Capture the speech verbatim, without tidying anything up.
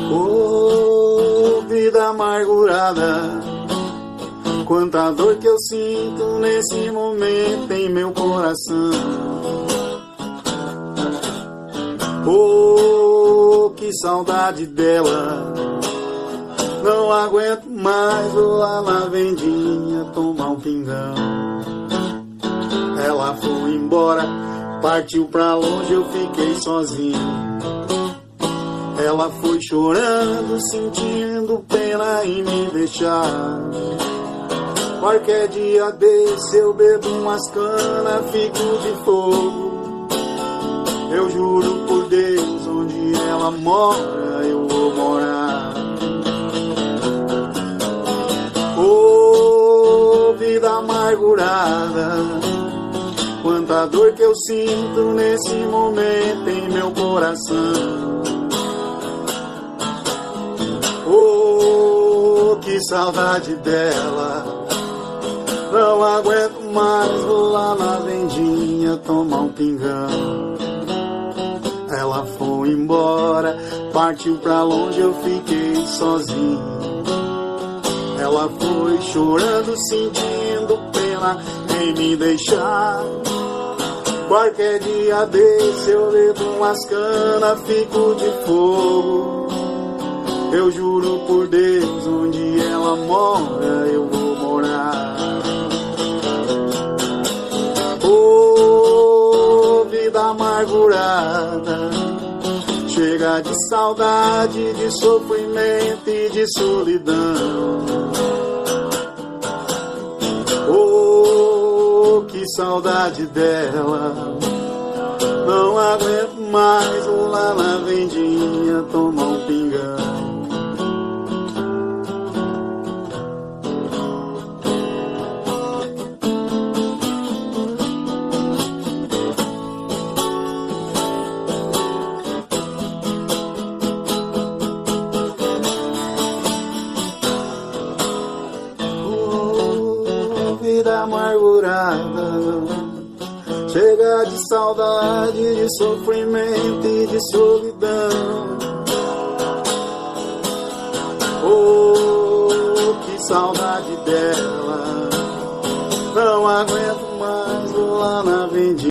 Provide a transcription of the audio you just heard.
Oh, vida amargurada, quanta dor que eu sinto nesse momento em meu coração. Oh, que saudade dela, não aguento mais, vou lá na vendinha tomar um pingão. Ela foi embora, partiu pra longe, eu fiquei sozinho. Ela foi chorando, sentindo pena em me deixar. Qualquer dia desse eu bebo umas canas, fico de fogo. Eu juro por Deus, onde ela mora, eu vou morar. Oh, vida amargurada, quanta dor que eu sinto nesse momento em meu coração. Oh, que saudade dela, não aguento mais, vou lá na vendinha tomar um pingão. Ela foi embora, partiu pra longe, eu fiquei sozinho. Ela foi chorando, sentindo pena em me deixar. Qualquer dia desse eu bebo umas canas, fico de fogo. Eu juro por Deus, onde ela mora, eu vou morar. Oh, vida amargurada, chega de saudade, de sofrimento e de solidão. Oh, que saudade dela, não aguento mais, vou lá na vendinha tomar um pingão. Vida amargurada, chega de saudade, de sofrimento e de solidão. Oh, que saudade dela, não aguento mais, vou lá na vendinha.